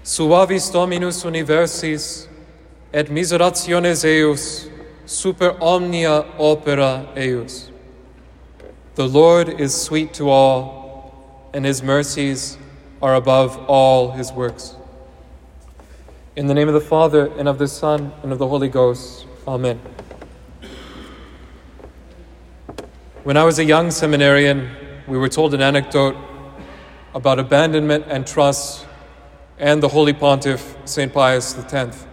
Suavis Dominus universis, et miserationes eius, super omnia opera eius. The Lord is sweet to all, and his mercies are above all his works. In the name of the Father, and of the Son, and of the Holy Ghost. Amen. When I was a young seminarian, we were told an anecdote about abandonment and trust and the Holy Pontiff, St. Pius X.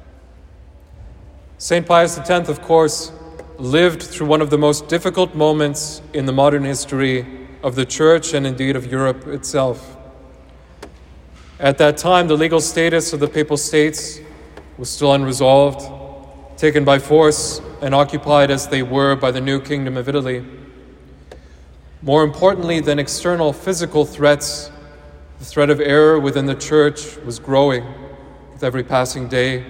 St. Pius X, of course, lived through one of the most difficult moments in the modern history of the Church and indeed of Europe itself. At that time, the legal status of the Papal States was still unresolved, taken by force and occupied as they were by the new Kingdom of Italy. More importantly than external physical threats, the threat of error within the Church was growing with every passing day.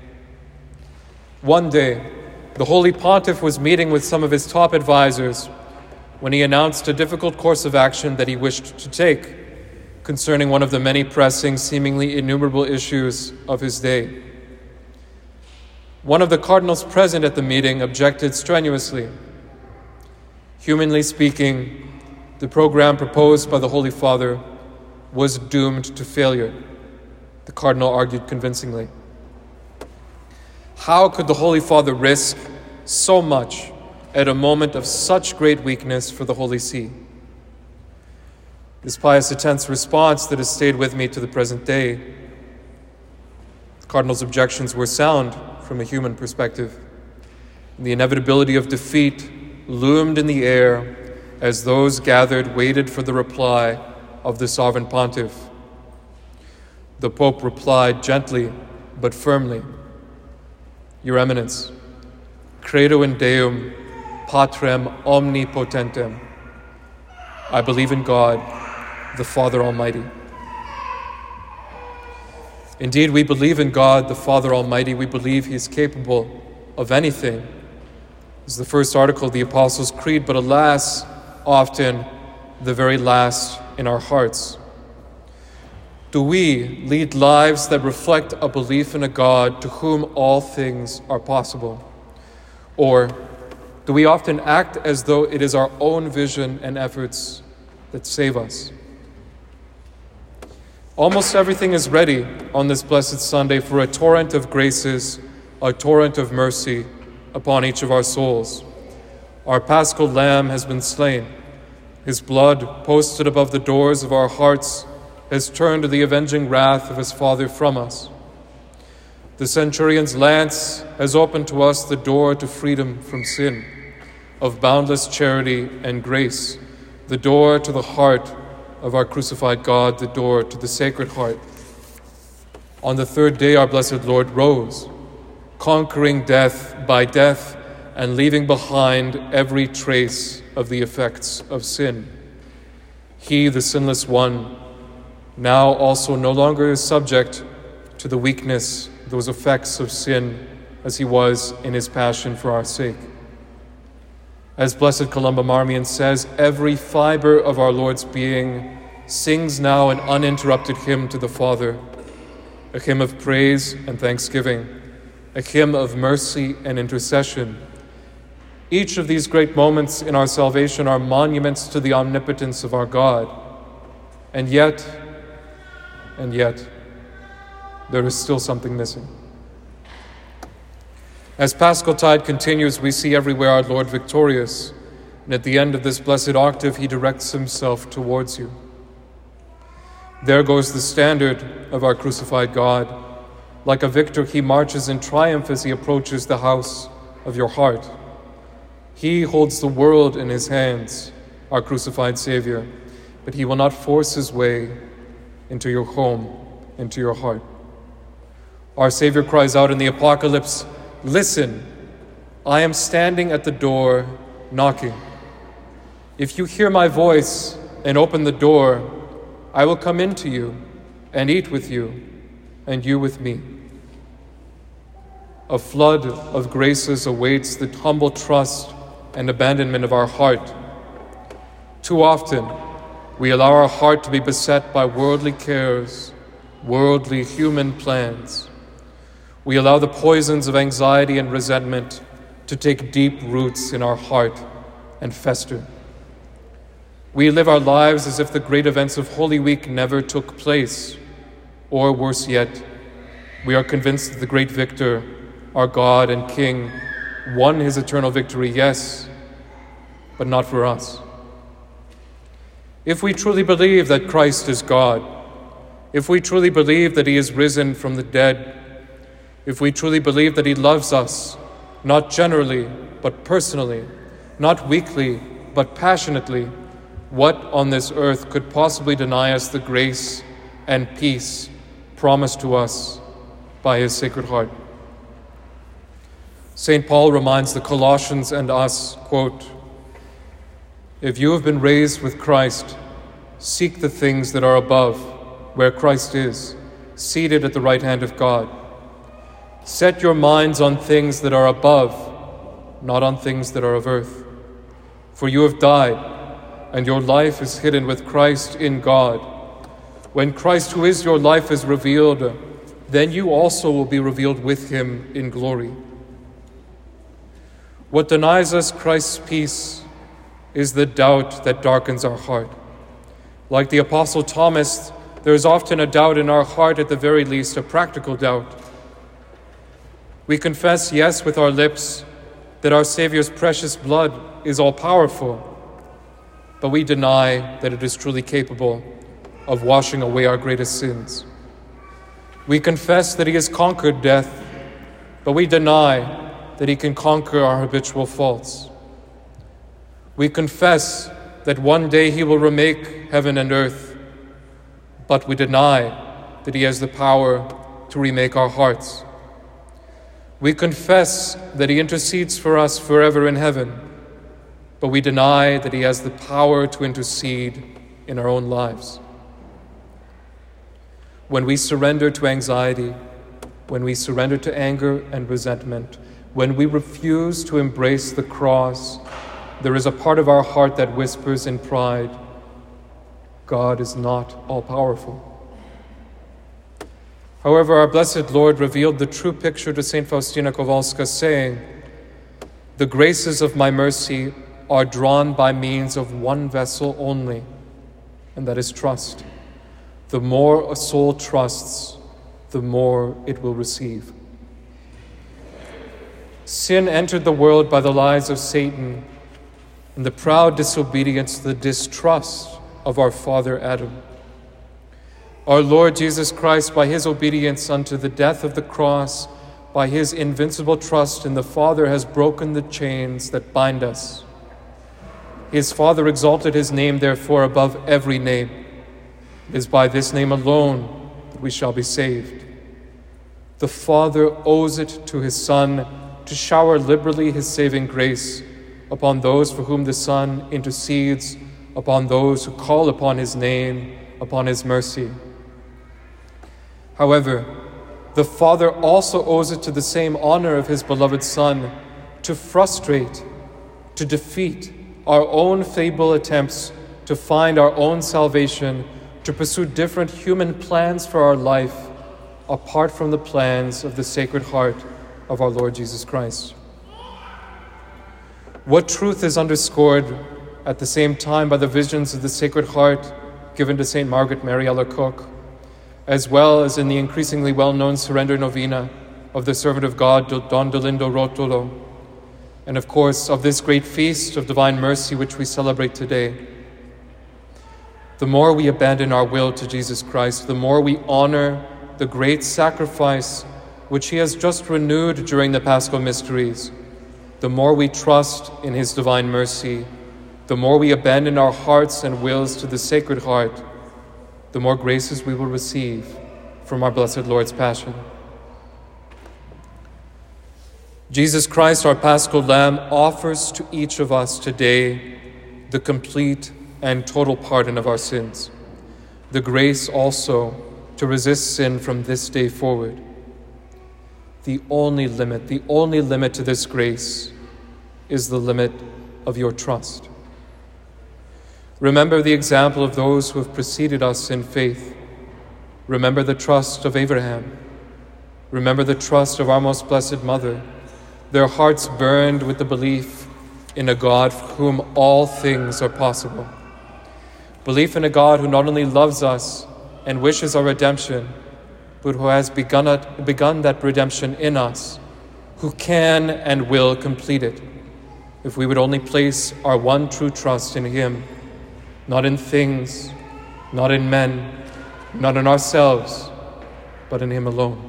One day, the Holy Pontiff was meeting with some of his top advisors when he announced a difficult course of action that he wished to take concerning one of the many pressing, seemingly innumerable issues of his day. One of the cardinals present at the meeting objected strenuously. Humanly speaking, the program proposed by the Holy Father was doomed to failure, the cardinal argued convincingly. How could the Holy Father risk so much at a moment of such great weakness for the Holy See? This Pius X's response that has stayed with me to the present day. The cardinal's objections were sound from a human perspective. And the inevitability of defeat loomed in the air as those gathered waited for the reply of the Sovereign Pontiff. The Pope replied gently but firmly, "Your Eminence, credo in Deum, Patrem omnipotentem." I believe in God, the Father Almighty. Indeed, we believe in God, the Father Almighty. We believe He is capable of anything. This is the first article of the Apostles' Creed, but alas, often the very last in our hearts. Do we lead lives that reflect a belief in a God to whom all things are possible? Or do we often act as though it is our own vision and efforts that save us? Almost everything is ready on this blessed Sunday for a torrent of graces, a torrent of mercy upon each of our souls. Our Paschal Lamb has been slain. His blood, posted above the doors of our hearts, has turned the avenging wrath of his Father from us. The centurion's lance has opened to us the door to freedom from sin, of boundless charity and grace, the door to the heart of our crucified God, the door to the Sacred Heart. On the third day, our blessed Lord rose, conquering death by death and leaving behind every trace of the effects of sin. He, the sinless one, now also no longer is subject to the weakness, those effects of sin, as he was in his passion for our sake. As Blessed Columba Marmion says, every fiber of our Lord's being sings now an uninterrupted hymn to the Father, a hymn of praise and thanksgiving, a hymn of mercy and intercession. Each of these great moments in our salvation are monuments to the omnipotence of our God. And yet, there is still something missing. As Paschaltide continues, we see everywhere our Lord victorious, and at the end of this blessed octave, he directs himself towards you. There goes the standard of our crucified God. Like a victor, he marches in triumph as he approaches the house of your heart. He holds the world in his hands, our crucified Savior, but he will not force his way into your home, into your heart. Our Savior cries out in the Apocalypse, "Listen, I am standing at the door knocking. If you hear my voice and open the door, I will come into you and eat with you, and you with me." A flood of graces awaits the humble trust and abandonment of our heart. Too often, we allow our heart to be beset by worldly cares, worldly, human plans. We allow the poisons of anxiety and resentment to take deep roots in our heart and fester. We live our lives as if the great events of Holy Week never took place, or worse yet, we are convinced that the great victor, our God and King, won his eternal victory, yes, but not for us. If we truly believe that Christ is God, if we truly believe that he is risen from the dead, if we truly believe that he loves us, not generally, but personally, not weakly, but passionately, what on this earth could possibly deny us the grace and peace promised to us by his Sacred Heart? St. Paul reminds the Colossians and us, quote, "If you have been raised with Christ, seek the things that are above, where Christ is, seated at the right hand of God. Set your minds on things that are above, not on things that are of earth. For you have died, and your life is hidden with Christ in God. When Christ, who is your life, is revealed, then you also will be revealed with him in glory." What denies us Christ's peace is the doubt that darkens our heart. Like the Apostle Thomas, there is often a doubt in our heart, at the very least, a practical doubt. We confess, yes, with our lips, that our Savior's precious blood is all-powerful, but we deny that it is truly capable of washing away our greatest sins. We confess that he has conquered death, but we deny that he can conquer our habitual faults. We confess that one day he will remake heaven and earth, but we deny that he has the power to remake our hearts. We confess that he intercedes for us forever in heaven, but we deny that he has the power to intercede in our own lives. When we surrender to anxiety, when we surrender to anger and resentment, when we refuse to embrace the cross, there is a part of our heart that whispers in pride, God is not all-powerful. However, our blessed Lord revealed the true picture to St. Faustina Kowalska, saying, "The graces of my mercy are drawn by means of one vessel only, and that is trust. The more a soul trusts, the more it will receive." Sin entered the world by the lies of Satan and the proud disobedience, the distrust of our father Adam. Our Lord Jesus Christ, by his obedience unto the death of the cross, by his invincible trust in the Father, has broken the chains that bind us. His Father exalted his name, therefore, above every name. It is by this name alone that we shall be saved. The Father owes it to his Son to shower liberally his saving grace upon those for whom the Son intercedes, upon those who call upon his name, upon his mercy. However, the Father also owes it to the same honor of his beloved Son to frustrate, to defeat our own feeble attempts to find our own salvation, to pursue different human plans for our life apart from the plans of the Sacred Heart of our Lord Jesus Christ. What truth is underscored at the same time by the visions of the Sacred Heart given to St. Margaret Mary Alacoque, as well as in the increasingly well-known Surrender Novena of the servant of God, Don Dolindo Rotolo, and of course of this great feast of divine mercy which we celebrate today. The more we abandon our will to Jesus Christ, the more we honor the great sacrifice which he has just renewed during the Paschal mysteries, the more we trust in his divine mercy, the more we abandon our hearts and wills to the Sacred Heart, the more graces we will receive from our blessed Lord's Passion. Jesus Christ, our Paschal Lamb, offers to each of us today the complete and total pardon of our sins, the grace also to resist sin from this day forward. The only limit to this grace is the limit of your trust. Remember the example of those who have preceded us in faith. Remember the trust of Abraham. Remember the trust of our most blessed Mother. Their hearts burned with the belief in a God for whom all things are possible. Belief in a God who not only loves us and wishes our redemption, but who has begun that redemption in us, who can and will complete it, if we would only place our one true trust in Him, not in things, not in men, not in ourselves, but in Him alone.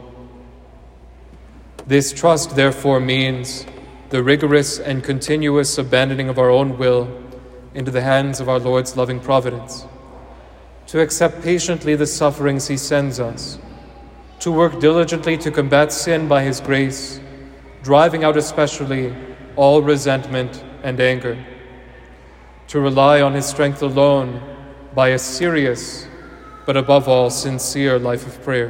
This trust, therefore, means the rigorous and continuous abandoning of our own will into the hands of our Lord's loving providence, to accept patiently the sufferings He sends us, to work diligently to combat sin by His grace, driving out especially all resentment and anger, to rely on His strength alone by a serious, but above all, sincere life of prayer.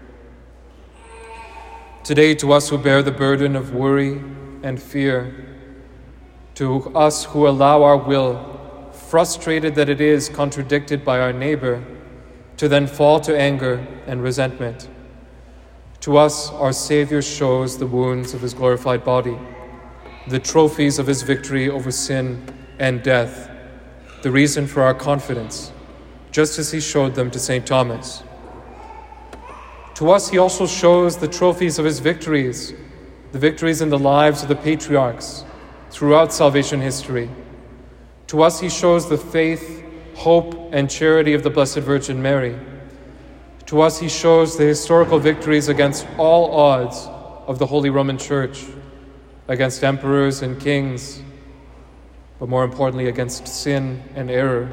Today, to us who bear the burden of worry and fear, to us who allow our will, frustrated that it is contradicted by our neighbor, to then fall to anger and resentment. To us, our Savior shows the wounds of His glorified body, the trophies of His victory over sin and death, the reason for our confidence, just as He showed them to St. Thomas. To us, He also shows the trophies of His victories, the victories in the lives of the patriarchs throughout salvation history. To us, He shows the faith, hope, and charity of the Blessed Virgin Mary. To us, He shows the historical victories against all odds of the Holy Roman Church, against emperors and kings, but more importantly, against sin and error.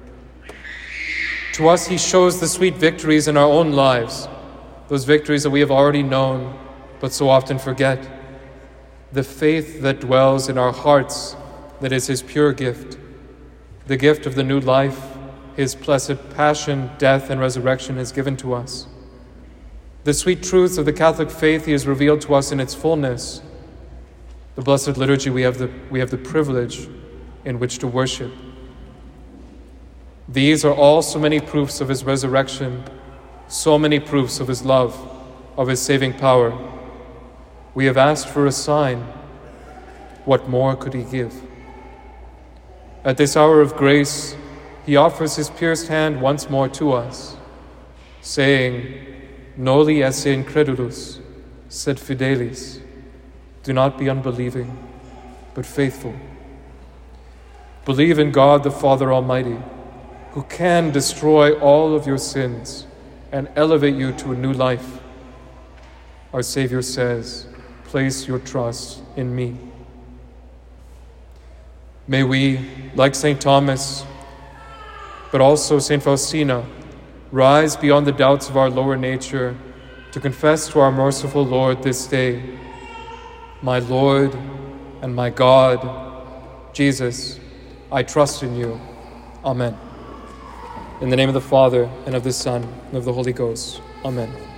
To us, He shows the sweet victories in our own lives, those victories that we have already known, but so often forget. The faith that dwells in our hearts, that is His pure gift, the gift of the new life His blessed passion, death, and resurrection has given to us. The sweet truths of the Catholic faith He has revealed to us in its fullness. The Blessed Liturgy we have the privilege in which to worship. These are all so many proofs of His resurrection, so many proofs of His love, of His saving power. We have asked for a sign. What more could He give? At this hour of grace, He offers His pierced hand once more to us, saying, Noli esse incredulus, sed fidelis. Do not be unbelieving, but faithful. Believe in God the Father Almighty, who can destroy all of your sins and elevate you to a new life. Our Savior says, place your trust in me. May we, like St. Thomas, but also St. Faustina, rise beyond the doubts of our lower nature to confess to our merciful Lord this day, my Lord and my God, Jesus, I trust in you. Amen. In the name of the Father, and of the Son, and of the Holy Ghost. Amen.